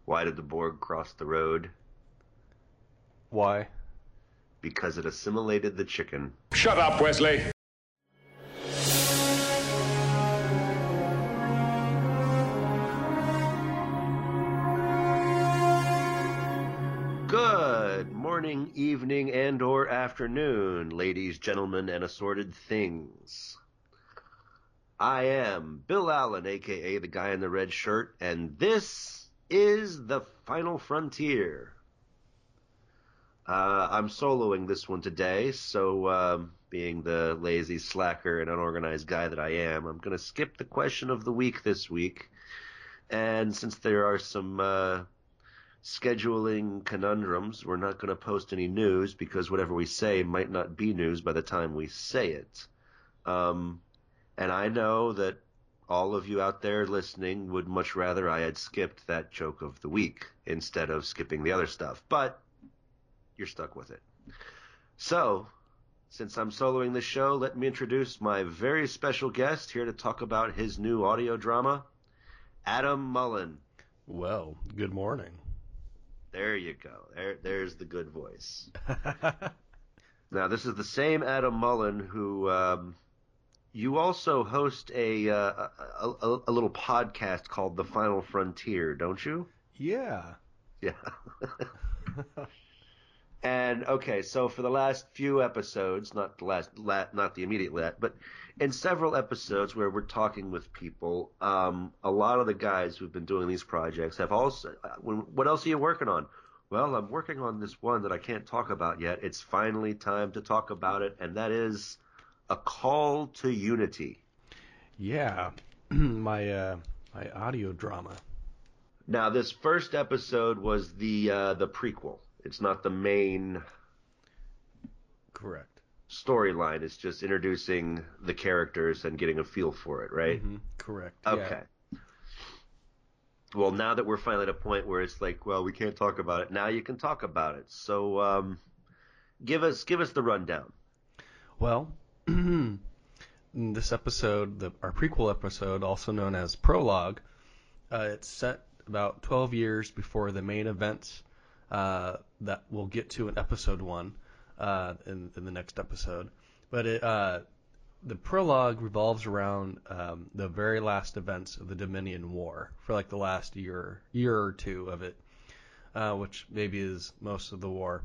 Why did the Borg cross the road? Why? Because it assimilated the chicken. Shut up, Wesley. Good morning, evening, and or afternoon, ladies, gentlemen, and assorted things. I am Bill Allen, a.k.a. the guy in the red shirt, and this is The Final Frontier. I'm soloing this one today, so being the lazy, slacker, and unorganized guy that I am, I'm going to skip the question of the week this week. And since there are some scheduling conundrums, we're not going to post any news because whatever we say might not be news by the time we say it. And I know that all of you out there listening would much rather I had skipped that joke of the week instead of skipping the other stuff, but you're stuck with it. So, since I'm soloing the show, let me introduce my very special guest here to talk about his new audio drama, Adam Mullen. Well, good morning. There you go. There's the good voice. Now, this is the same Adam Mullen who you also host a little podcast called The Final Frontier, don't you? Yeah. Yeah. And okay, so for the last few episodes, not the immediate last, but in several episodes where we're talking with people, a lot of the guys who've been doing these projects have also. What else are you working on? Well, I'm working on this one that I can't talk about yet. It's finally time to talk about it, and that is A Call to Unity. Yeah. my audio drama. Now, this first episode was the prequel. It's not the main Correct. storyline. It's just introducing the characters and getting a feel for it, right? Mm-hmm. Correct. Okay. Yeah. Well, now that we're finally at a point where it's like, well, we can't talk about it. Now you can talk about it. So, give us the rundown. Well, in this episode, our prequel episode, also known as Prologue, it's set about 12 years before the main events that we'll get to in episode 1 in the next episode. But the prologue revolves around the very last events of the Dominion War for like the last year or two of it, which maybe is most of the war.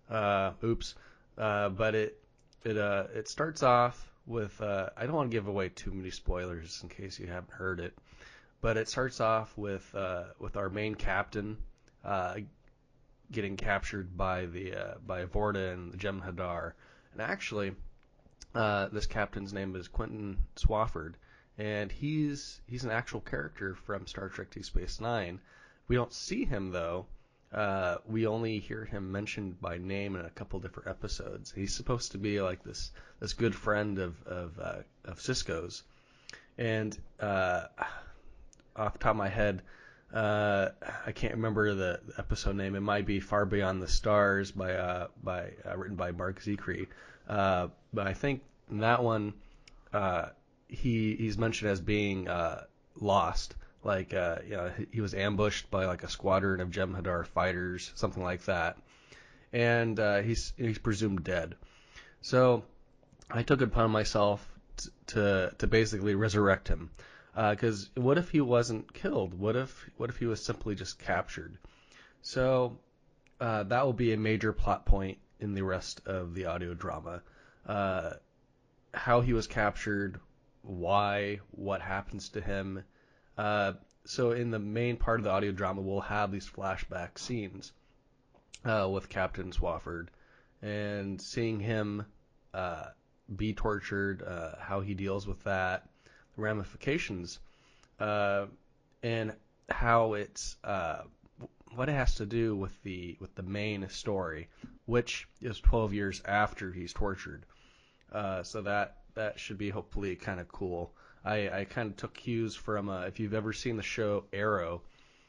But it starts off with I don't want to give away too many spoilers in case you haven't heard it, but it starts off with our main captain getting captured by Vorta and the Jem'Hadar, and actually this captain's name is Quentin Swafford, and he's an actual character from Star Trek Deep Space Nine. We don't see him though. We only hear him mentioned by name in a couple different episodes. He's supposed to be like this good friend of Sisko's, and off the top of my head, I can't remember the episode name. It might be Far Beyond the Stars written by Mark Zicree. But I think in that one, he's mentioned as being lost. Like he was ambushed by like a squadron of Jem'Hadar fighters, something like that, and he's presumed dead. So I took it upon myself to basically resurrect him. Because what if he wasn't killed? What if he was simply just captured? So that will be a major plot point in the rest of the audio drama. How he was captured, why, what happens to him. So in the main part of the audio drama, we'll have these flashback scenes with Captain Swafford and seeing him be tortured, how he deals with that, the ramifications, and how it's what it has to do with the main story, which is 12 years after he's tortured. So that should be hopefully kind of cool. I kind of took cues from if you've ever seen the show Arrow,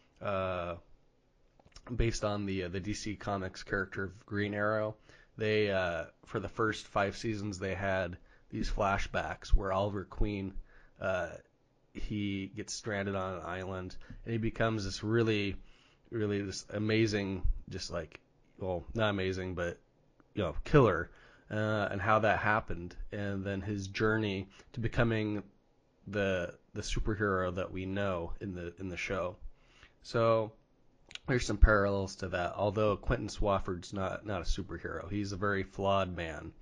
based on the DC Comics character of Green Arrow. They for the first 5 seasons they had these flashbacks where Oliver Queen he gets stranded on an island and he becomes this really really this amazing, just like, well, not amazing, but killer, and how that happened, and then his journey to becoming the superhero that we know in the show. So there's some parallels to that. Although Quentin Swafford's not a superhero, he's a very flawed man.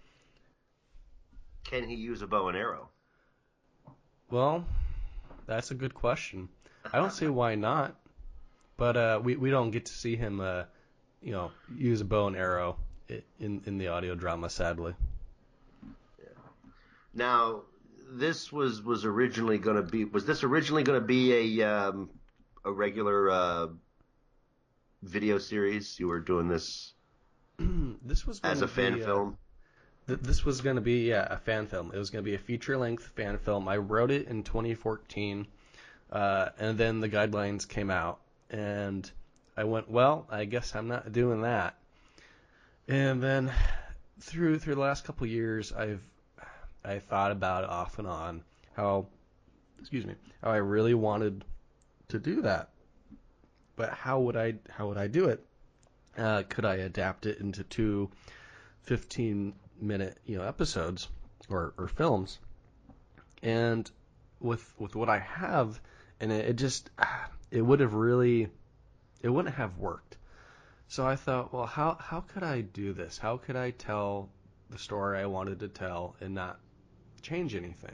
Can he use a bow and arrow? Well, that's a good question. I don't see why not, but we don't get to see him use a bow and arrow in the audio drama, sadly. Yeah. Now, this was originally going to be. Was this originally going to be a regular video series? You were doing this. This was as a fan film. This was going to be a fan film. It was going to be a feature-length fan film. I wrote it in 2014, and then the guidelines came out, and I went, well, I guess I'm not doing that. And then through the last couple of years, I thought about it off and on how I really wanted to do that, but how would I do it? Could I adapt it into two 15-minute episodes or films? And with what I have, and it wouldn't have worked. So I thought, well, how could I do this? How could I tell the story I wanted to tell and not change anything?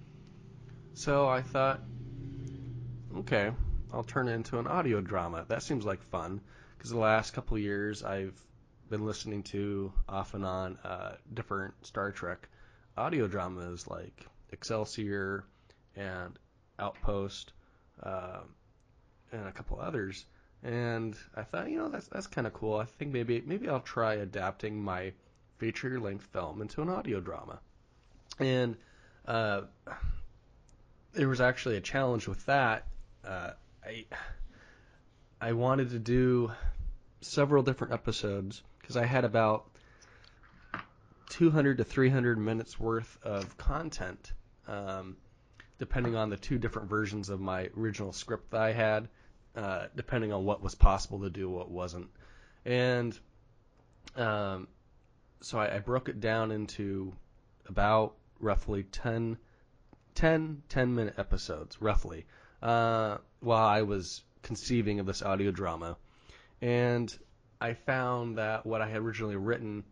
So I thought, okay, I'll turn it into an audio drama. That seems like fun, because the last couple of years I've been listening to off and on different Star Trek audio dramas like Excelsior and Outpost and a couple others. And I thought, that's kind of cool. I think maybe I'll try adapting my feature-length film into an audio drama. And there was actually a challenge with that. I wanted to do several different episodes because I had about 200 to 300 minutes worth of content, depending on the two different versions of my original script that I had. Depending on what was possible to do, what wasn't. And so I broke it down into about roughly 10-minute episodes, roughly, while I was conceiving of this audio drama. And I found that what I had originally written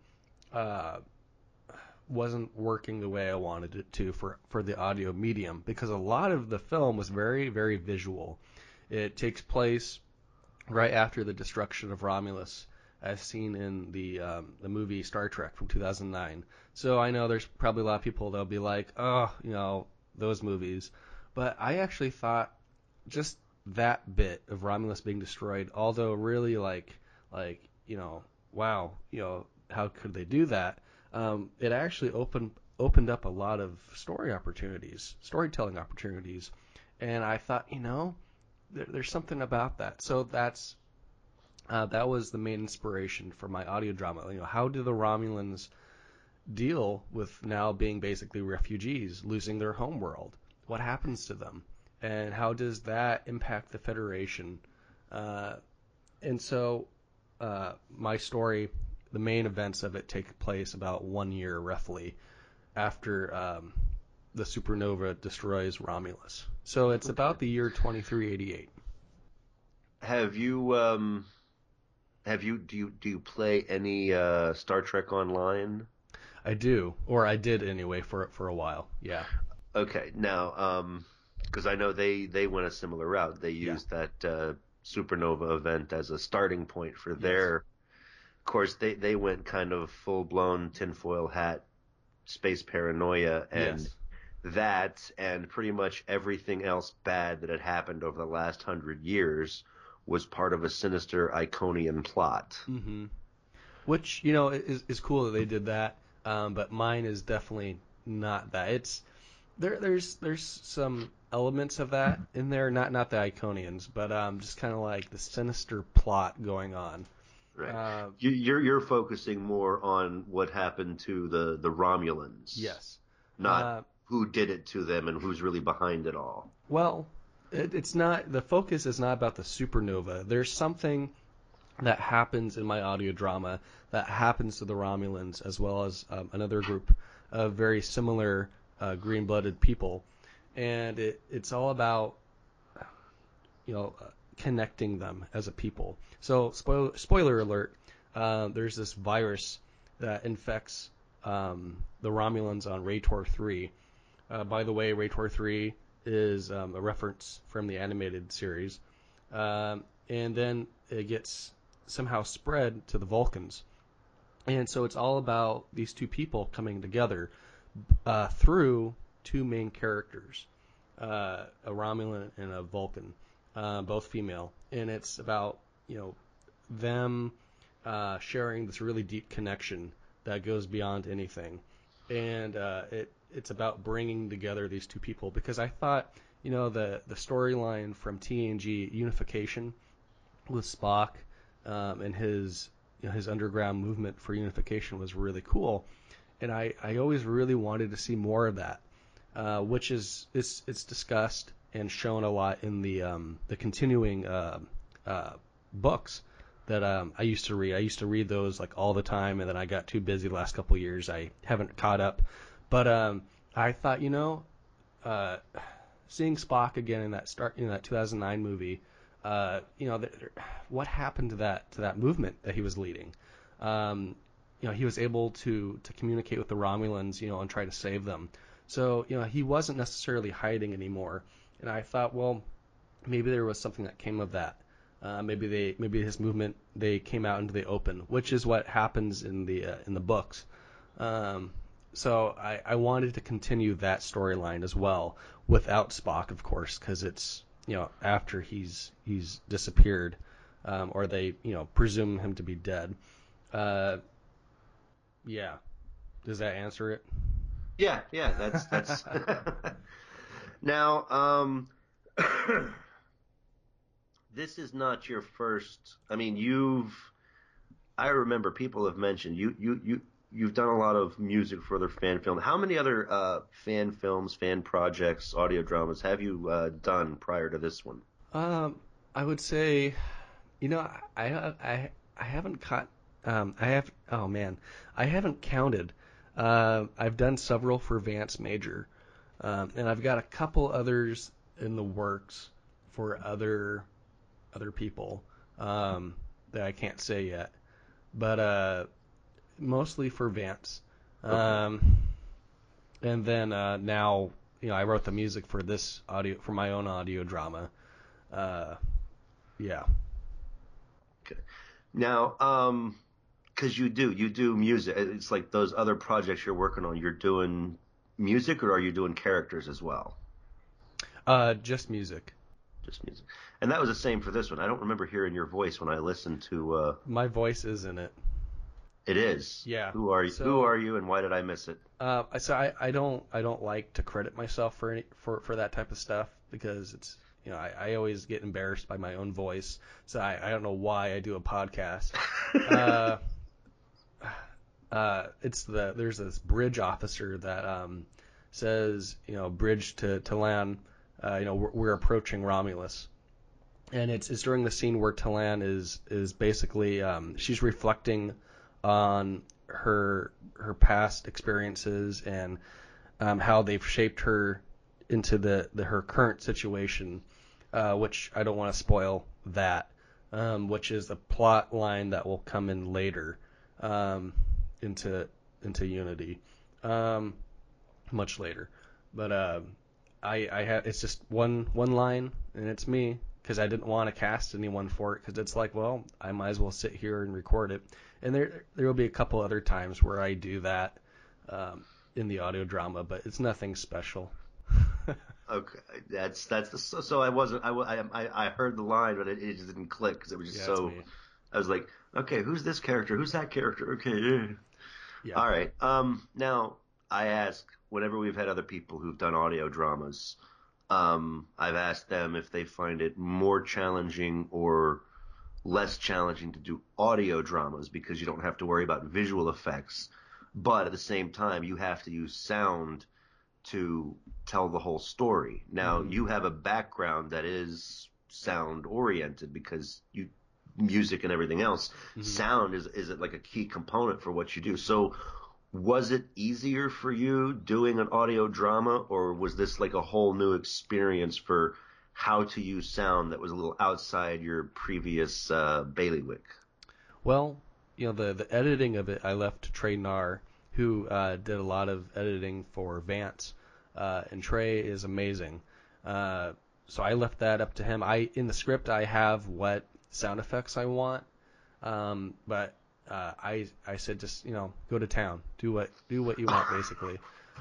wasn't working the way I wanted it to for the audio medium, because a lot of the film was very, very visual. It takes place right after the destruction of Romulus, as seen in the movie Star Trek from 2009. So I know there's probably a lot of people that'll be like, oh, those movies. But I actually thought just that bit of Romulus being destroyed, although really wow, how could they do that? It actually opened up a lot of storytelling opportunities, and I thought, there's something about that. So that was the main inspiration for my audio drama. How do the Romulans deal with now being basically refugees, losing their home world? What happens to them? And how does that impact the Federation? And so my story, the main events of it take place about 1 year roughly after the supernova destroys Romulus. So it's about the year 2388. Do you play any Star Trek Online? I do, or I did anyway for a while. Yeah. Okay. Now, because I know they went a similar route. They used that supernova event as a starting point for their. Of course, they went kind of full blown tinfoil hat, space paranoia, and that, and pretty much everything else bad that had happened over the last 100 years was part of a sinister Iconian plot. Mm-hmm. Which, is cool that they did that, but mine is definitely not that. It's there's some elements of that in there, not the Iconians, but just kind of like the sinister plot going on. Right. You're focusing more on what happened to the Romulans. Yes. Not who did it to them and who's really behind it all. Well, It's not, the focus is not about the supernova. There's something that happens in my audio drama that happens to the Romulans as well as another group of very similar green-blooded people, and it's all about connecting them as a people. So spoiler alert, there's this virus that infects the Romulans on Raytor 3. By the way, Raytor 3 is a reference from the animated series. And then it gets somehow spread to the Vulcans. And so it's all about these two people coming together through two main characters, a Romulan and a Vulcan, both female. And it's about, them sharing this really deep connection that goes beyond anything. And it's about bringing together these two people, because I thought, the storyline from TNG Unification with Spock and his underground movement for unification was really cool, and I always really wanted to see more of that, which it's discussed and shown a lot in the continuing books that I used to read. I used to read those like all the time, and then I got too busy the last couple of years. I haven't caught up, but I thought, seeing Spock again in that 2009 movie, what happened to that movement that he was leading? He was able to communicate with the Romulans, and try to save them. So, he wasn't necessarily hiding anymore. And I thought, well, maybe there was something that came of that. Maybe his movement, they came out into the open, which is what happens in the books. So I wanted to continue that storyline as well, without Spock, of course, because it's after he's disappeared, or they presume him to be dead. Yeah. Does that answer it? Yeah, that's Now, this is not your first. I mean, I remember people have mentioned you've done a lot of music for other fan films. How many other fan films, fan projects, audio dramas have you done prior to this one? I would say, I haven't caught. Oh man, I haven't counted. I've done several for Vance Major, and I've got a couple others in the works for other people that I can't say yet, but mostly for Vance. Okay. And then now, I wrote the music for my own audio drama. Yeah. Okay. Now, because you do music, it's like those other projects you're working on. You're doing music, or are you doing characters as well? Just music. Just music. And that was the same for this one. I don't remember hearing your voice when I listened to. My voice is in it. It is. Yeah. Who are you? So, who are you, and why did I miss it? So I don't like to credit myself for that type of stuff, because it's I always get embarrassed by my own voice. So I don't know why I do a podcast. There's this bridge officer that says, bridge to Talan, we're approaching Romulus, and it's during the scene where Talan is basically she's reflecting on her past experiences and how they've shaped her into her current situation, which I don't want to spoil that, which is a plot line that will come in later into Unity, much later. But I have, it's just one line, and it's me, because I didn't want to cast anyone for it, because it's like, well, I might as well sit here and record it. And there will be a couple other times where I do that in the audio drama, but it's nothing special. Okay, so I wasn't. I heard the line, but it just didn't click because it was just so. I was like, okay, who's this character? Who's that character? Okay, yeah. Yeah. All right. Now I ask whenever we've had other people who've done audio dramas, I've asked them if they find it more challenging or less challenging to do audio dramas, because you don't have to worry about visual effects, but at the same time you have to use sound to tell the whole story. Now, you have a background that is sound oriented because you music and everything else. Sound is like a key component for what you do. So was it easier for you doing an audio drama, or was this like a whole new experience for how to use sound that was a little outside your previous bailiwick? Well, the editing of it I left to Trey Nar, who did a lot of editing for Vance, and Trey is amazing. So I left that up to him. In the script I have what sound effects I want, but I said just go to town, do what you want basically.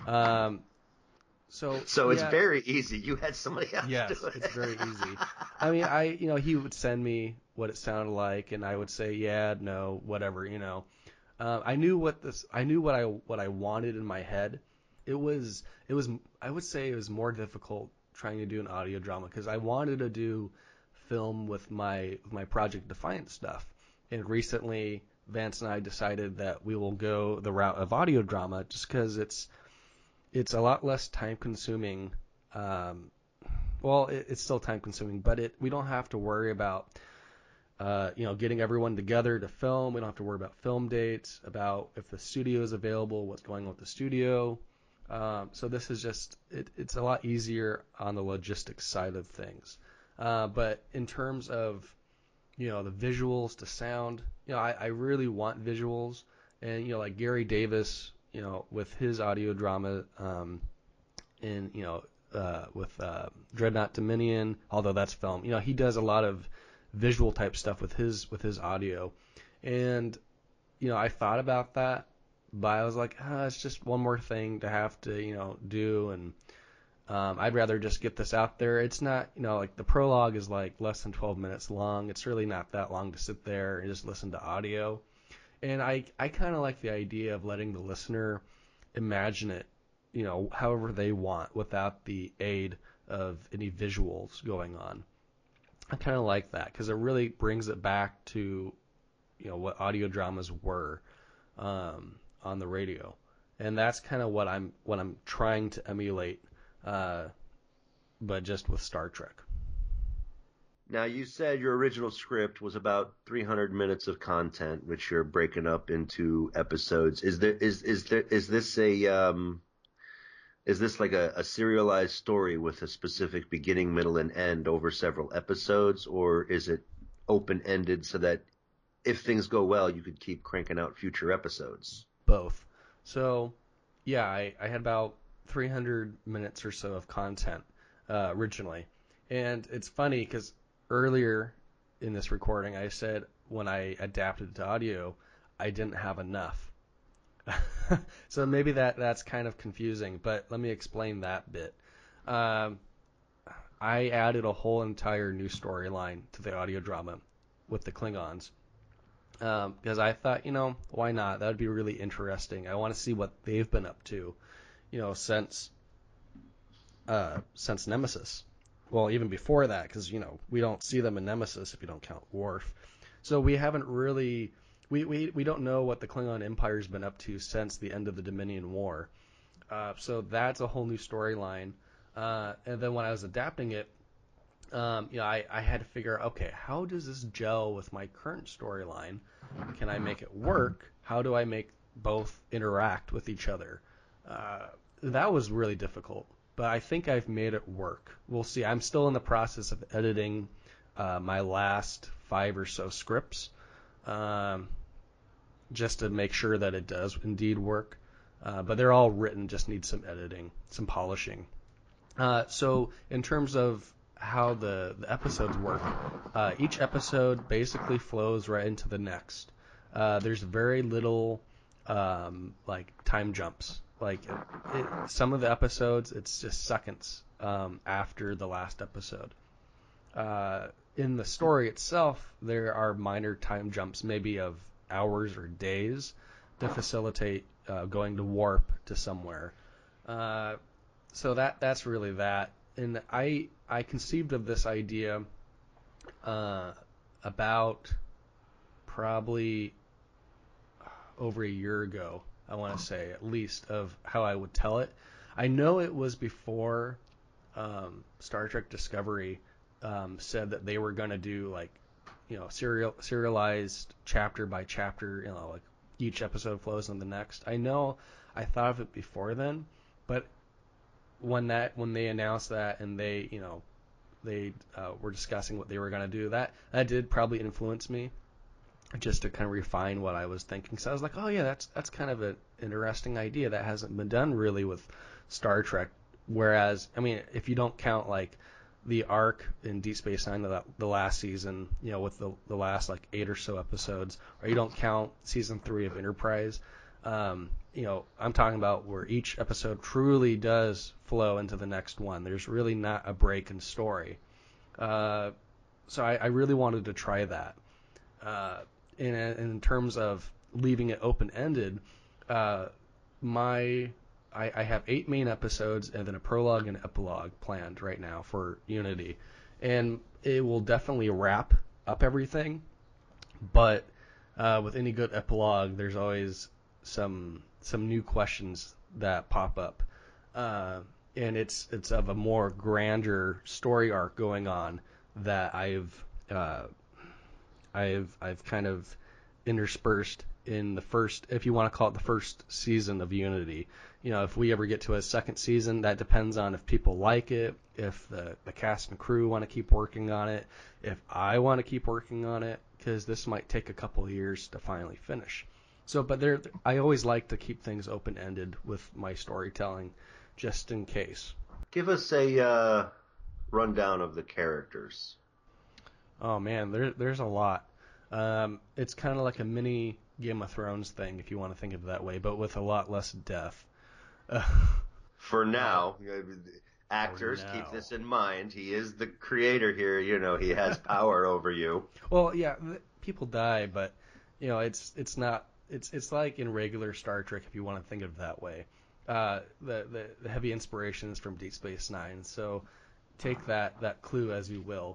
So it's yeah, very easy. You had somebody else yes, do it. it's very easy. I mean, he would send me what it sounded like, and I would say yeah, no, whatever. I knew what I wanted in my head. It was I would say it was more difficult trying to do an audio drama because I wanted to do film with my Project Defiant stuff, and recently Vance and I decided that we will go the route of audio drama just because it's a lot less time consuming. Well, it's still time consuming, but we don't have to worry about getting everyone together to film. We don't have to worry about film dates, about if the studio is available, what's going on with the studio. So this is just it's a lot easier on the logistics side of things. But in terms of the visuals, the sound, I really want visuals, and like Gary Davis, with his audio drama, and with Dreadnought Dominion, although that's film, he does a lot of visual type stuff with his audio, and I thought about that, but I was like, it's just one more thing to have to do, and I'd rather just get this out there. It's not like the prologue is like less than 12 minutes long. It's really not that long to sit there and just listen to audio, and I kind of like the idea of letting the listener imagine it however they want without the aid of any visuals going on. I kind of like that because it really brings it back to what audio dramas were on the radio, and that's kind of what I'm trying to emulate, but just with Star Trek. Now, you said your original script was about 300 minutes of content, which you're breaking up into episodes. Is this like a serialized story with a specific beginning, middle, and end over several episodes, or is it open-ended so that if things go well, you could keep cranking out future episodes? Both. So, yeah, I had about 300 minutes or so of content originally. And it's funny because earlier in this recording, I said when I adapted it to audio, I didn't have enough. So maybe that's kind of confusing, but let me explain that bit. I added a whole entire new storyline to the audio drama with the Klingons. Because I thought, why not? That would be really interesting. I want to see what they've been up to, since Nemesis. Well, even before that, because we don't see them in Nemesis if you don't count Worf. So we haven't really we don't know what the Klingon Empire's been up to since the end of the Dominion War. So that's a whole new storyline. And then when I was adapting it, I had to figure out, okay, how does this gel with my current storyline? Can I make it work? How do I make both interact with each other? That was really difficult, but I think I've made it work. We'll see. I'm still in the process of editing my last 5 or so scripts, just to make sure that it does indeed work. But they're all written, just need some editing, some polishing. So in terms of how the episodes work, each episode basically flows right into the next. There's very little like time jumps. Like some of the episodes, it's just seconds after the last episode. In the story itself, there are minor time jumps, maybe of hours or days, to facilitate going to warp to somewhere. So that's really that. And I conceived of this idea about probably over a year ago, I want to say, at least, of how I would tell it. I know it was before Star Trek Discovery said that they were going to do like, serialized chapter by chapter, like each episode flows on the next. I know I thought of it before then, but when they announced that and they were discussing what they were going to do, that did probably influence me just to kind of refine what I was thinking. So I was like, oh yeah, that's kind of an interesting idea that hasn't been done really with Star Trek. Whereas, I mean, if you don't count like the arc in Deep Space Nine, the last season, with the last like 8 or so episodes, or you don't count season 3 of Enterprise, I'm talking about where each episode truly does flow into the next one. There's really not a break in story. So I really wanted to try that. In terms of leaving it open-ended, I have 8 main episodes and then a prologue and epilogue planned right now for Unity, and it will definitely wrap up everything. But with any good epilogue, there's always some new questions that pop up, and it's of a more grander story arc going on that I've kind of interspersed in the first, if you want to call it the first season of Unity. If we ever get to a second season, that depends on if people like it, if the cast and crew want to keep working on it, if I want to keep working on it, because this might take a couple of years to finally finish. So, but I always like to keep things open-ended with my storytelling, just in case. Give us a rundown of the characters. Oh man, there's a lot. It's kind of like a mini Game of Thrones thing, if you want to think of it that way, but with a lot less death. For now, actors, keep this in mind. He is the creator here. He has power over you. Well, yeah, people die, but it's not. It's like in regular Star Trek, if you want to think of it that way. The heavy inspiration is from Deep Space Nine, so take that clue as you will.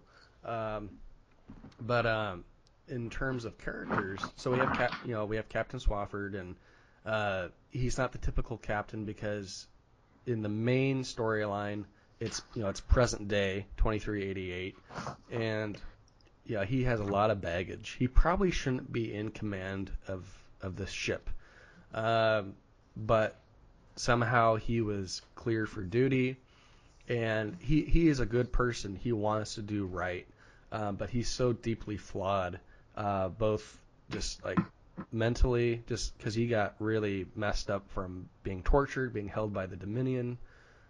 But in terms of characters, so we have Captain Swafford, and he's not the typical captain because in the main storyline it's present day 2388, and he has a lot of baggage. He probably shouldn't be in command of this ship, but somehow he was cleared for duty, and he is a good person. He wants to do right, but he's so deeply flawed, both just like mentally, just because he got really messed up from being tortured, being held by the Dominion.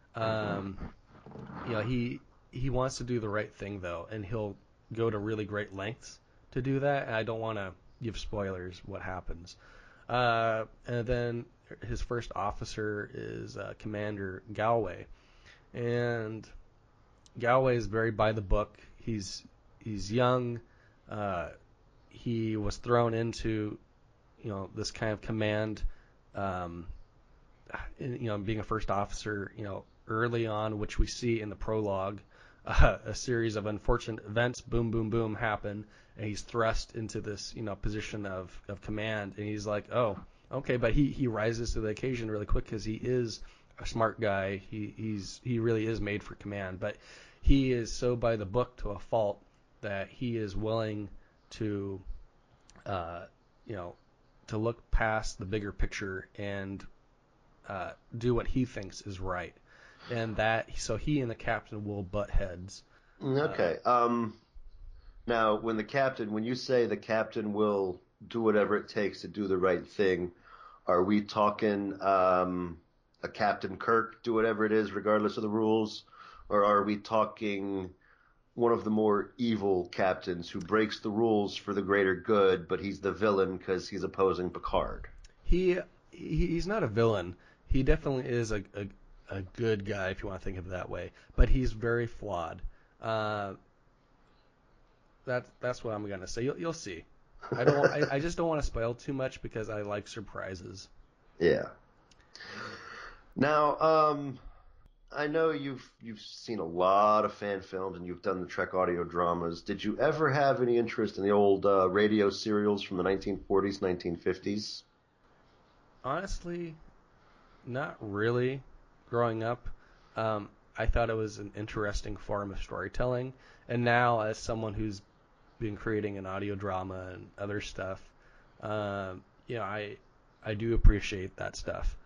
He wants to do the right thing though, and he'll go to really great lengths to do that. And I don't want to give spoilers what happens. And then his first officer is Commander Galway, and Galway is very by the book. He's young. He was thrown into this kind of command, being a first officer, early on, which we see in the prologue. A series of unfortunate events, boom, boom, boom, happen, and he's thrust into this, position of command, and he's like, oh, okay, but he rises to the occasion really quick because he is a smart guy. He really is made for command, but he is so by the book to a fault that he is willing to, to look past the bigger picture and do what he thinks is right. And so he and the captain will butt heads. Okay. Now, when you say the captain will do whatever it takes to do the right thing, are we talking a Captain Kirk do whatever it is regardless of the rules, or are we talking one of the more evil captains who breaks the rules for the greater good, but he's the villain because he's opposing Picard? He's not a villain. He definitely is a good guy, if you want to think of it that way, but he's very flawed. That's what I'm gonna say. You'll see. I just don't want to spoil too much because I like surprises. Yeah. Now, I know you've seen a lot of fan films and you've done the Trek audio dramas. Did you ever have any interest in the old radio serials from the 1940s, 1950s? Honestly, not really. growing up, I thought it was an interesting form of storytelling. And now, as someone who's been creating an audio drama and other stuff, I do appreciate that stuff.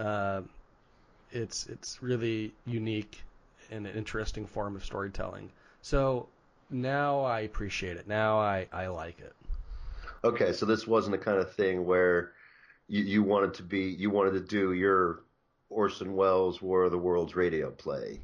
It's really unique and an interesting form of storytelling. So now I appreciate it. Now I like it. Okay, so this wasn't the kind of thing where you wanted to do your Orson Welles War of the Worlds radio play.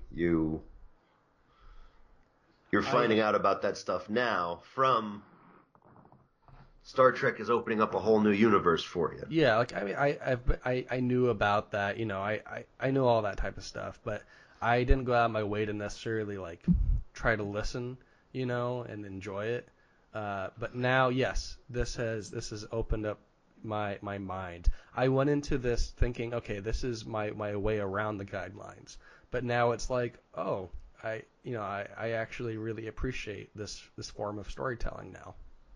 You're finding out about that stuff now from Star Trek is opening up a whole new universe for you. Yeah, like I mean, I knew about that. I know all that type of stuff, but I didn't go out of my way to necessarily like try to listen, and enjoy it. But now, yes, this has opened up my mind. I went into this thinking, okay, this is my way around the guidelines. But now it's like, oh, I actually really appreciate this form of storytelling now.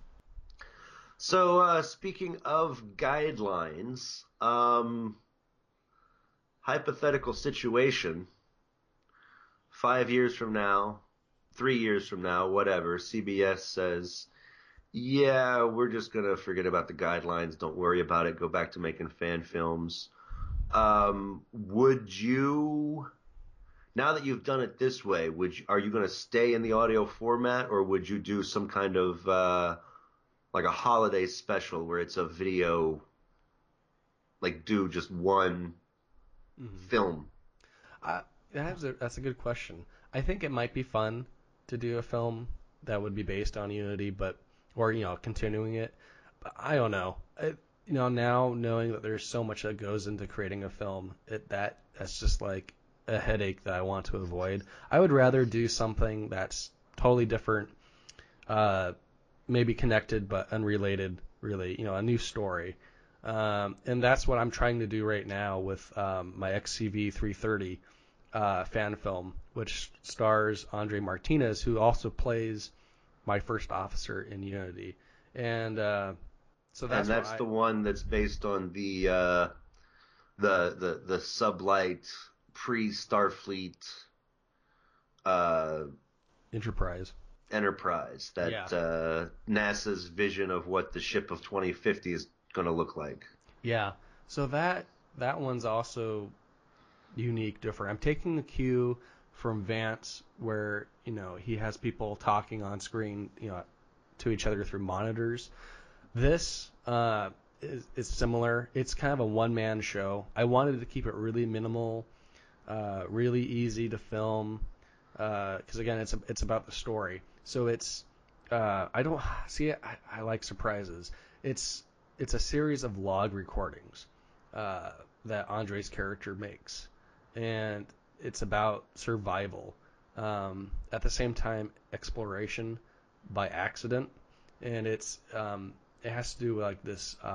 So, speaking of guidelines, hypothetical situation, 5 years from now, 3 years from now, whatever, CBS says, yeah, we're just going to forget about the guidelines. Don't worry about it. Go back to making fan films. Would you, now that you've done it this way, are you going to stay in the audio format, or would you do some kind of, like a holiday special where it's a video, like do just one film? That's a good question. I think it might be fun to do a film that would be based on Unity, or continuing it. But I don't know. Now knowing that there's so much that goes into creating a film, that's just like a headache that I want to avoid. I would rather do something that's totally different, maybe connected but unrelated, really, a new story. And that's what I'm trying to do right now with my XCV 330 fan film, which stars Andre Martinez, who also plays my first officer in Unity. And so that's the one that's based on the sublight pre-Starfleet Enterprise. That NASA's vision of what the ship of 2050 is going to look like. Yeah. So that one's also unique, different. I'm taking the cue from Vance, where he has people talking on screen, to each other through monitors. This is similar. It's kind of a one-man show. I wanted to keep it really minimal, really easy to film, because again, it's about the story. So it's I don't see it. I like surprises. It's a series of log recordings that Andre's character makes, and it's about survival. At the same time, exploration by accident, and it has to do with like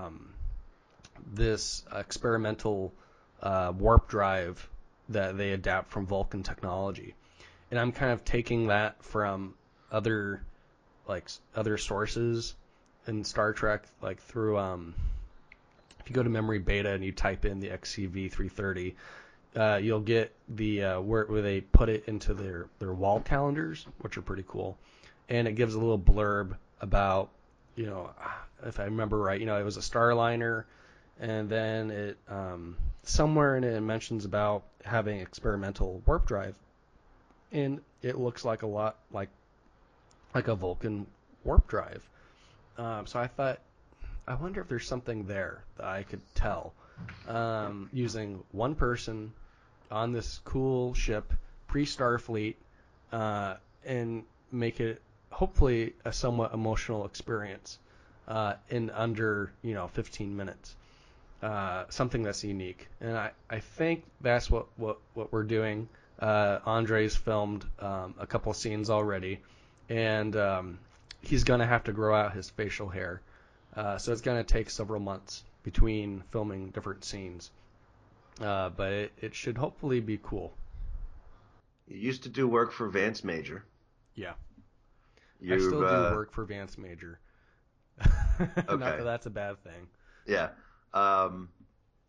this experimental warp drive that they adapt from Vulcan technology, and I'm kind of taking that from other sources in Star Trek, like through if you go to Memory Beta and you type in the XCV 330. You'll get the where they put it into their wall calendars, which are pretty cool, and it gives a little blurb about, if I remember right, it was a Starliner, and then it somewhere in it mentions about having experimental warp drive, and it looks like a lot like a Vulcan warp drive. So I thought, I wonder if there's something there that I could tell using one person on this cool ship, pre-Starfleet, and make it hopefully a somewhat emotional experience in under 15 minutes. Something that's unique, and I think that's what we're doing. Andre's filmed a couple scenes already, and he's gonna have to grow out his facial hair, so it's gonna take several months between filming different scenes. But it should hopefully be cool. You used to do work for Vance Major. Yeah. I still do work for Vance Major. Okay. Not that that's a bad thing. Yeah.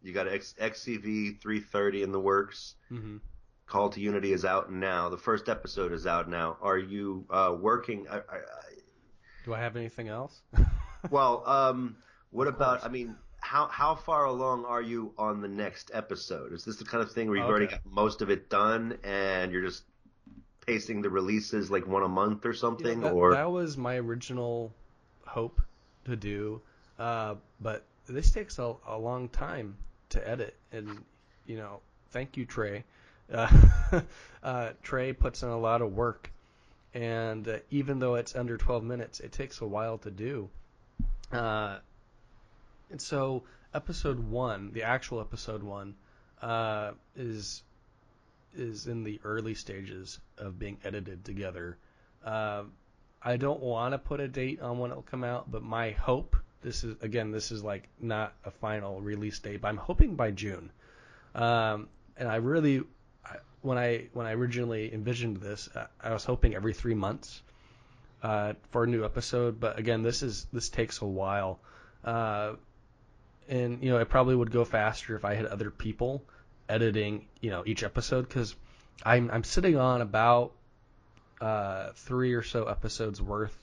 You got XCV 330 in the works. Hmm. Call to Unity is out now. The first episode is out now. Are you working? Do I have anything else? Well, what Of about? course. I mean, how far along are you on the next episode? Is this the kind of thing where you've already Okay. got most of it done and you're just pacing the releases like one a month or something? Or That was my original hope to do, but this takes a long time to edit, and thank you, Trey. Uh, Trey puts in a lot of work, and even though it's under 12 minutes, it takes a while to do. Uh, and so, episode one, the actual episode one, is in the early stages of being edited together. Uh, I don't want to put a date on when it'll come out, but my hope, this is like not a final release date, but I'm hoping by June. And I really, when I originally envisioned this, I was hoping every 3 months for a new episode. But again, this takes a while, uh, and it probably would go faster if I had other people editing each episode, because I'm sitting on about three or so episodes worth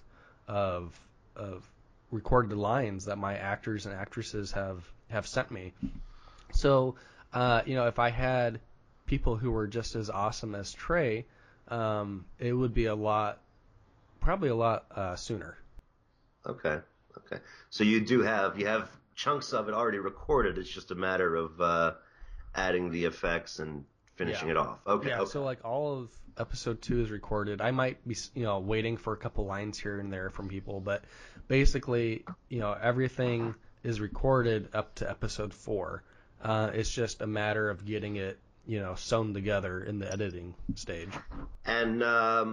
of recorded lines that my actors and actresses have sent me. So if I had people who were just as awesome as Trey, it would be probably a lot sooner. okay, okay. So you have chunks of it already recorded. It's just a matter of adding the effects and Yeah. finishing it off. Okay, Yeah, okay. so like all of episode two is recorded. I might be, waiting for a couple lines here and there from people, but basically, everything is recorded up to episode four. It's just a matter of getting it, sewn together in the editing stage. And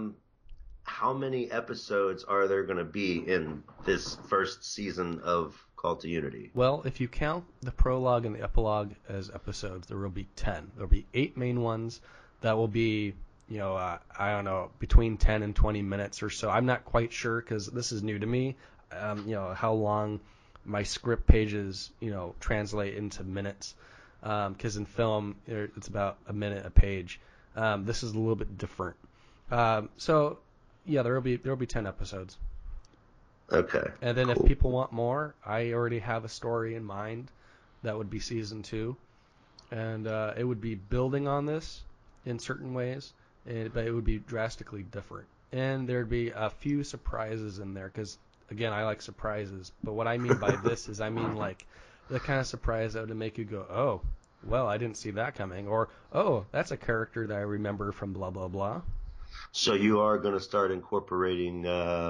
how many episodes are there going to be in this first season of Call to Unity? Well, if you count the prologue and the epilogue as episodes, there will be 10. There'll be 8 main ones that will be, I don't know, between 10 and 20 minutes or so. I'm not quite sure because this is new to me, how long my script pages, translate into minutes. Because in film, it's about a minute a page. This is a little bit different. So, yeah, there will be 10 episodes. Okay, And then if cool. people want more, I already have a story in mind that would be season two, and it would be building on this in certain ways, but it would be drastically different. And there'd be a few surprises in there because, again, I like surprises. But what I mean by this is I mean like the kind of surprise that would make you go, oh, well, I didn't see that coming, or oh, that's a character that I remember from blah blah blah. So you are going to start incorporating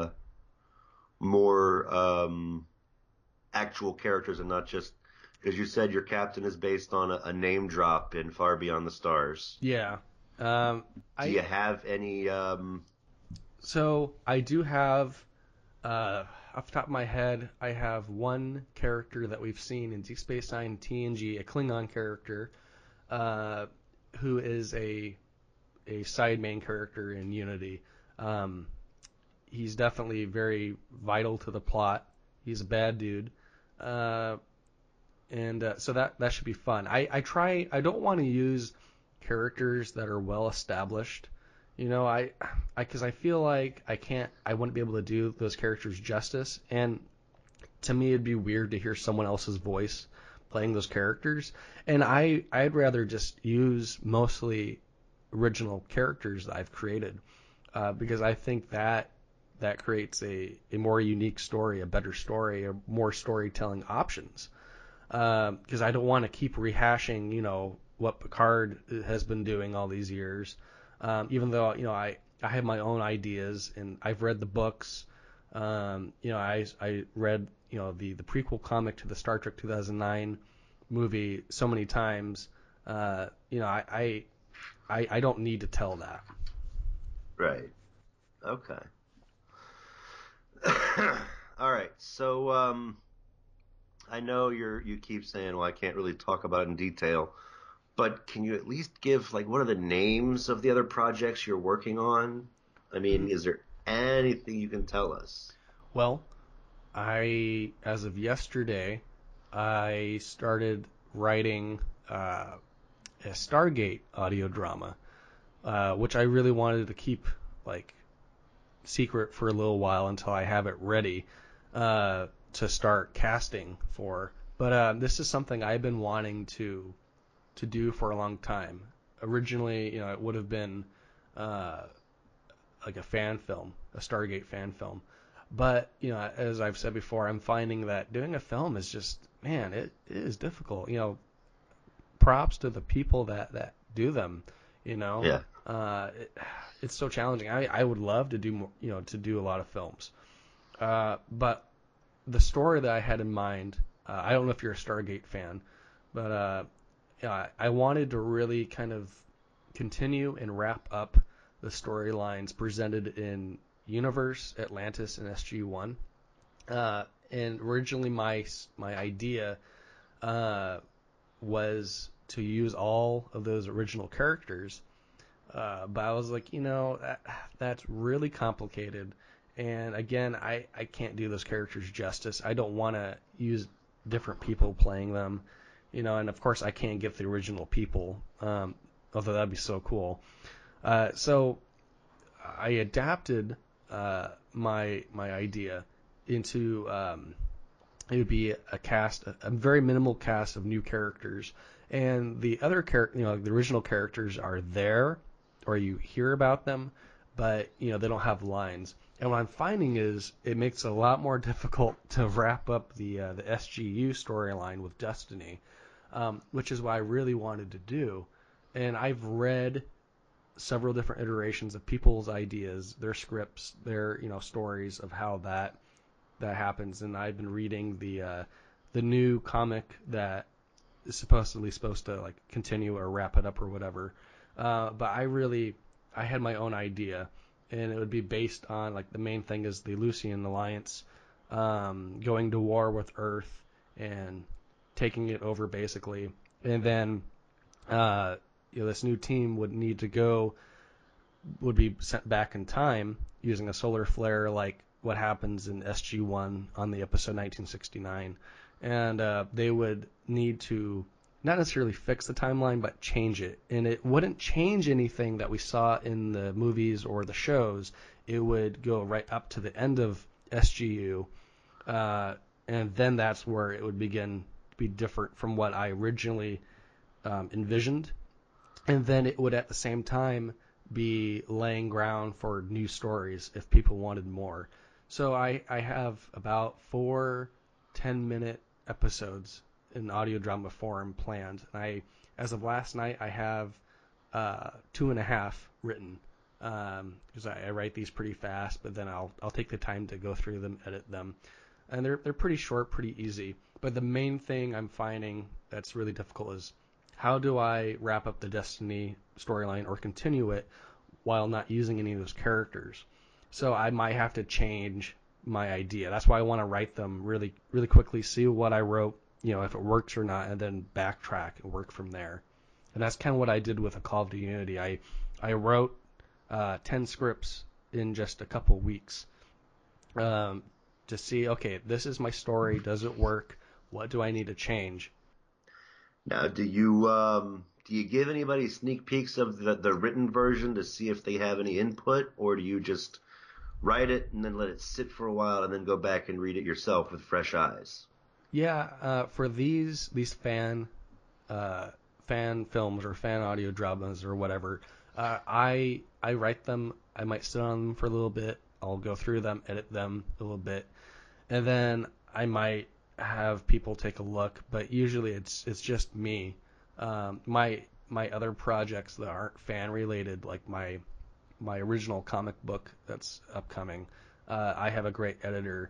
more actual characters and not just because you said your captain is based on a name drop in Far Beyond the Stars. Yeah. Um, Do I you have any? So I do have, off the top of my head, I have one character that we've seen in Deep Space Nine TNG, a Klingon character, uh, who is a side main character in Unity. Um, he's definitely very vital to the plot. He's a bad dude, uh, and so that should be fun. I don't want to use characters that are well established. Because I feel like I wouldn't be able to do those characters justice, and to me it'd be weird to hear someone else's voice playing those characters, and I'd rather just use mostly original characters that I've created, because I think that creates a more unique story, a better story, or more storytelling options. Because I don't want to keep rehashing, what Picard has been doing all these years. Even though I have my own ideas and I've read the books. I read the prequel comic to the Star Trek 2009 movie so many times. I don't need to tell that. Right. Okay. All right. So I know you keep saying, well, I can't really talk about it in detail, but can you at least give like what are the names of the other projects you're working on? I mean, is there anything you can tell us? Well, as of yesterday, I started writing a Stargate audio drama, which I really wanted to keep like secret for a little while until I have it ready to start casting for. But this is something I've been wanting to do for a long time. Originally, it would have been like a fan film, a Stargate fan film. But, as I've said before, I'm finding that doing a film is just, man, it is difficult. Props to the people that do them, Yeah. It's so challenging. I would love to do more, to do a lot of films. But the story that I had in mind, I don't know if you're a Stargate fan, but I wanted to really kind of continue and wrap up the storylines presented in Universe, Atlantis, and SG-1. And originally my idea was to use all of those original characters, but I was like, that's really complicated. And again, I can't do those characters justice. I don't want to use different people playing them, and of course I can't get the original people, although that'd be so cool. So I adapted my idea into it would be a very minimal cast of new characters, and the other the original characters are there, or you hear about them, but they don't have lines. And what I'm finding is it makes it a lot more difficult to wrap up the SGU storyline with Destiny, which is what I really wanted to do. And I've read several different iterations of people's ideas, their scripts, their stories of how that happens. And I've been reading the new comic that is supposed to like continue or wrap it up or whatever. But I had my own idea, and it would be based on, like, the main thing is the Lucian Alliance going to war with Earth and taking it over basically, and then this new team would be sent back in time using a solar flare, like what happens in SG-1 on the episode 1969, and they would need to not necessarily fix the timeline, but change it. And it wouldn't change anything that we saw in the movies or the shows. It would go right up to the end of SGU, and then that's where it would begin to be different from what I originally envisioned. And then it would at the same time be laying ground for new stories if people wanted more. So I have about 4 10-minute episodes in audio drama form planned. As of last night, I have 2.5 written, because I write these pretty fast, but then I'll take the time to go through them, edit them, and they're pretty short, pretty easy. But the main thing I'm finding that's really difficult is how do I wrap up the Destiny storyline or continue it while not using any of those characters? So I might have to change my idea. That's why I want to write them really, really quickly, see what I wrote, if it works or not, and then backtrack and work from there. And that's kind of what I did with A Call of Unity. I wrote 10 scripts in just a couple weeks to see, okay, this is my story. Does it work? What do I need to change? Now, do you give anybody sneak peeks of the written version to see if they have any input, or do you just write it and then let it sit for a while and then go back and read it yourself with fresh eyes? Yeah, for these fan films or fan audio dramas or whatever, I write them. I might sit on them for a little bit. I'll go through them, edit them a little bit, and then I might have people take a look. But usually it's just me. My other projects that aren't fan related, like my original comic book that's upcoming, I have a great editor.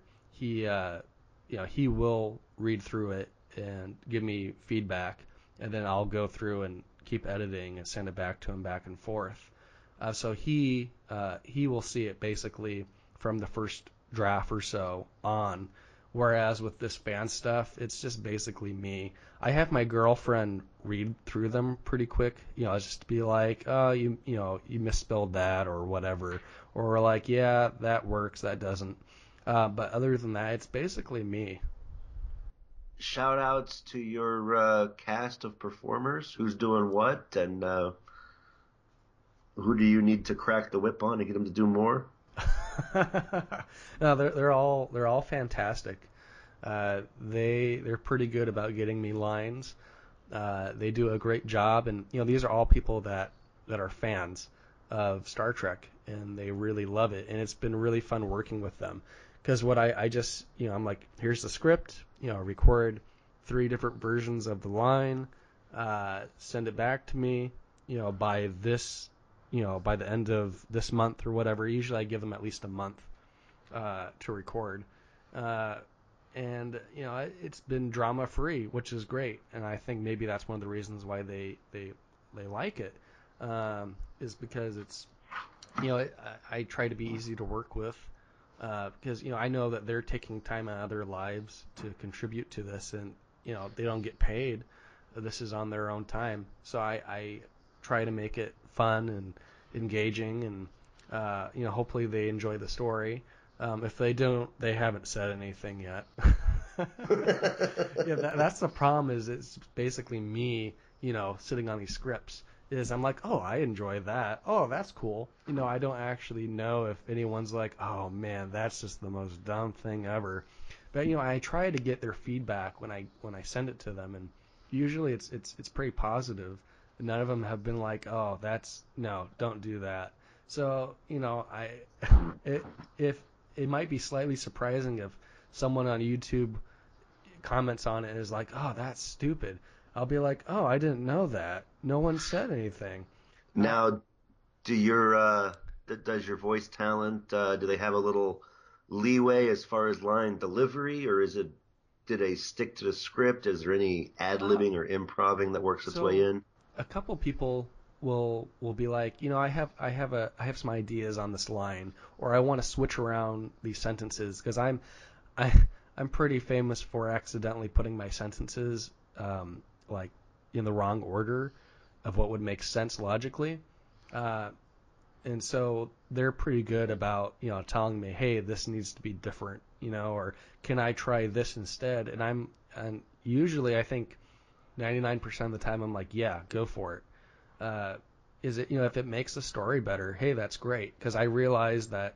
He will read through it and give me feedback, and then I'll go through and keep editing and send it back to him back and forth. So he will see it basically from the first draft or so on. Whereas with this fan stuff, it's just basically me. I have my girlfriend read through them pretty quick, just to be like, oh, you misspelled that or whatever, or like, yeah, that works, that doesn't. But other than that, it's basically me. shout outs to your cast of performers? Who's doing what, and who do you need to crack the whip on to get them to do more? No, they're all fantastic. They're pretty good about getting me lines. They do a great job, and these are all people that are fans of Star Trek, and they really love it, and it's been really fun working with them. Because what I just I'm like, here's the script, record 3 different versions of the line, send it back to me, by this, by the end of this month or whatever. Usually I give them at least a month to record. And it's been drama free, which is great, and I think maybe that's one of the reasons why they like it, is because it's I try to be easy to work with, because I know that they're taking time out of their lives to contribute to this, and they don't get paid. This is on their own time, so I try to make it fun and engaging, and hopefully they enjoy the story. If they don't, they haven't said anything yet. Yeah, that's the problem. Is it's basically me, sitting on these scripts. Is I'm like, oh, I enjoy that. Oh, that's cool. I don't actually know if anyone's like, oh man, that's just the most dumb thing ever. But I try to get their feedback when I send it to them, and usually it's pretty positive. None of them have been like, oh, that's no, don't do that. So if it might be slightly surprising if someone on YouTube comments on it and is like, "Oh, that's stupid." I'll be like, "Oh, I didn't know that. No one said anything." Uh, Now, does your voice talent do they have a little leeway as far as line delivery, or did they stick to the script? Is there any uh, ad-libbing or improving that works its way so in? a couple people will be like, I have some ideas on this line, or I want to switch around these sentences because I I'm pretty famous for accidentally putting my sentences like in the wrong order of what would make sense logically. Uh, and so they're pretty good about telling me, hey, this needs to be different, or can I try this instead? And usually I think 99% of the time I'm like, yeah, go for it. Uh, is it if it makes the story better, hey, that's great, because I realize that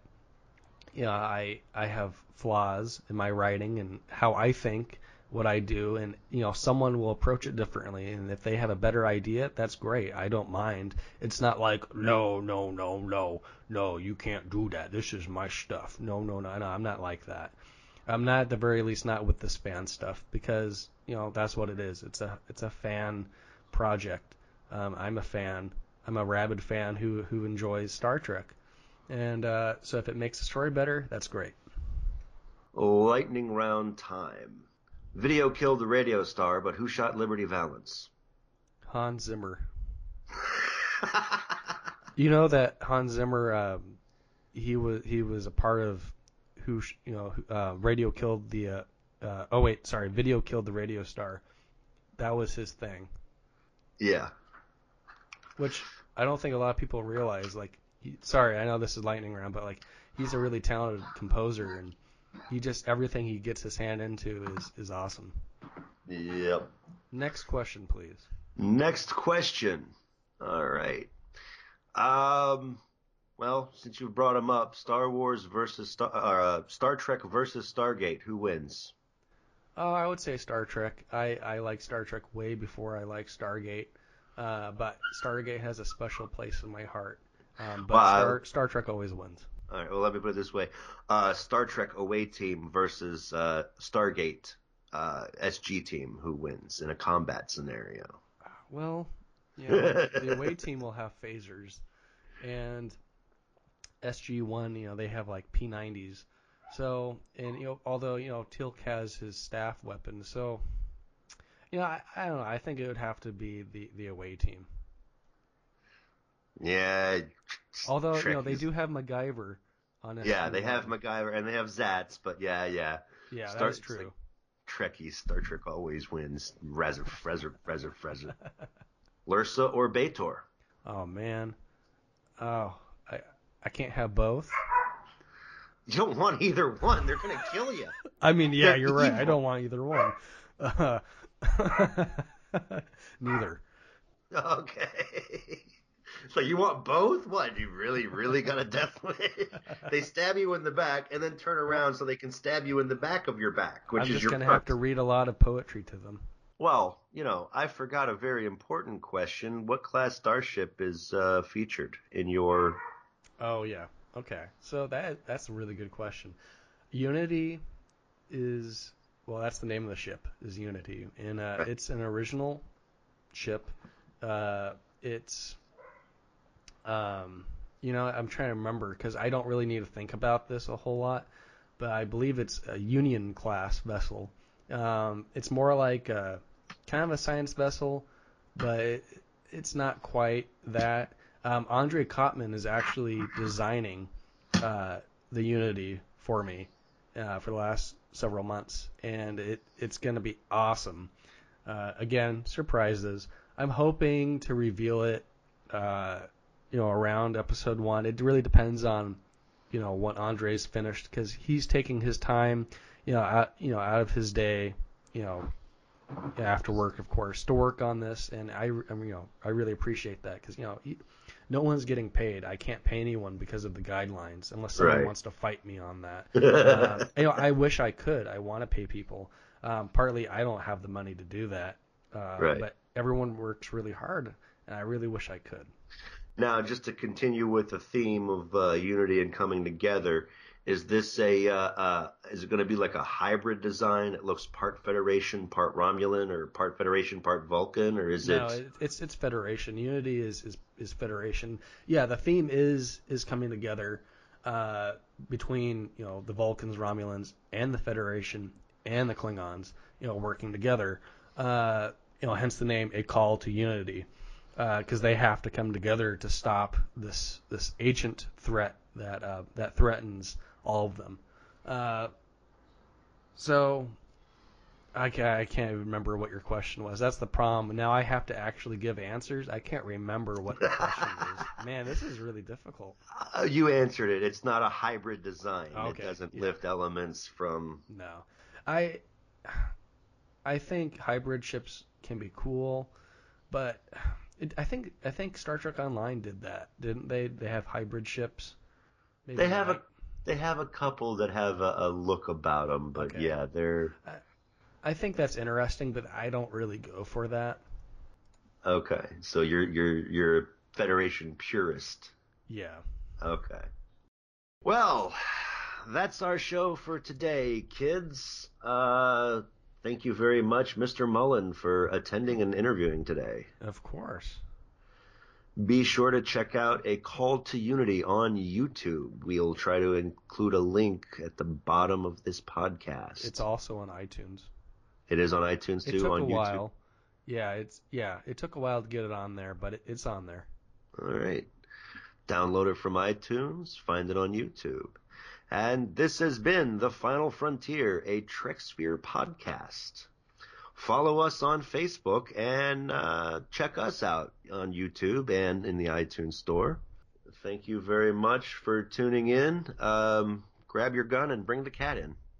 I have flaws in my writing and how I think what I do, and someone will approach it differently, and if they have a better idea, that's great. I don't mind. It's not like no, no, no, no, no, you can't do that. This is my stuff. No, no, no, no. I'm not like that. I'm not, at the very least, not with this fan stuff, because that's what it is. It's a fan project. I'm a fan. I'm a rabid fan who enjoys Star Trek. And so if it makes the story better, that's great. Lightning round time. Video killed the radio star, but who shot Liberty Valance? Hans Zimmer. You know that Hans Zimmer, he was a part of radio killed the. Oh wait, sorry, video killed the radio star. That was his thing, Yeah. which I don't think a lot of people realize. Like, sorry, I know this is lightning round, but like, he's a really talented composer, and he just everything he gets his hand into is awesome. Yep. Next question, please. Next question. All right. Um. Well, since you brought him up, Star Trek versus Stargate, who wins? Oh, I would say Star Trek. I like Star Trek way before I like Stargate. But Stargate has a special place in my heart. But Well, Star Trek always wins. all right. Well, let me put it this way: Star Trek away team versus Stargate SG team. Who wins in a combat scenario? Well, the away team will have phasers, and SG-1, they have like P90s. So, and although Teal'c has his staff weapons, so I don't know. I think it would have to be the away team. Yeah, Although they Trekkies. do have MacGyver on Yeah, they have SG-1. MacGyver and they have Zats, but yeah, yeah. Yeah, that is It's like true. Trekkies. Star Trek always wins. Rezer. Lursa or Bator? Oh man. Oh, I I can't have both. You don't want either one. They're gonna kill you. I mean, yeah, They're you're right. I don't evil. want either one. Uh, neither. Okay. So you want both? What? You really, really got a death wish? They stab you in the back and then turn around so they can stab you in the back of your back, which I'm is just your gonna have front. to read a lot of poetry to them. Well, I forgot a very important question. What class starship is featured in your... Oh yeah. Okay. So that's a really good question. Unity is that's the name of the ship is Unity, and Right. it's an original ship. It's I'm trying to remember because I don't really need to think about this a whole lot, but I believe it's a Union class vessel. It's more like kind of a science vessel, but it's not quite that. Andre Kottman is actually designing the Unity for me for the last several months, and it's going to be awesome. Again, surprises. I'm hoping to reveal it, around episode 1. It really depends on, what Andre's finished because he's taking his time, out of his day, after work, of course, to work on this, and I really appreciate that because no one's getting paid. I can't pay anyone because of the guidelines unless someone Right. wants to fight me on that. I wish I could. I want to pay people. Partly, I don't have the money to do that, Right. but everyone works really hard, and I really wish I could. Now, just to continue with the theme of unity and coming together, is this is it going to be like a hybrid design? It looks part Federation, part Romulan, or part Federation, part Vulcan, or is No, it... it's Federation. Unity is Federation. Yeah, the theme is coming together between the Vulcans, Romulans, and the Federation and the Klingons, working together. Hence the name A Call to Unity, because they have to come together to stop this ancient threat that threatens all of them. So I can't even remember what your question was. That's the problem. Now I have to actually give answers. I can't remember what the question is. Man, this is really difficult. You answered it. It's not a hybrid design. It Okay, doesn't yeah. lift elements from... No. I I think hybrid ships can be cool, but I think Star Trek Online did that, didn't they? They have hybrid ships. Maybe They have not. a couple that have a look about them, but Okay. yeah, they're... I think that's interesting, but I don't really go for that. Okay. So you're a Federation purist. Yeah. Okay. Well, that's our show for today, kids. Thank you very much, Mr. Mullen, for attending and interviewing today. Of course. Be sure to check out A Call to Unity on YouTube. We'll try to include a link at the bottom of this podcast. It's also on iTunes. It is on iTunes It too, took on a YouTube. while. It took a while to get it on there, but it's on there. All right. Download it from iTunes, find it on YouTube. And this has been The Final Frontier, a TrekSphere podcast. Follow us on Facebook and check us out on YouTube and in the iTunes store. Thank you very much for tuning in. Grab your gun and bring the cat in.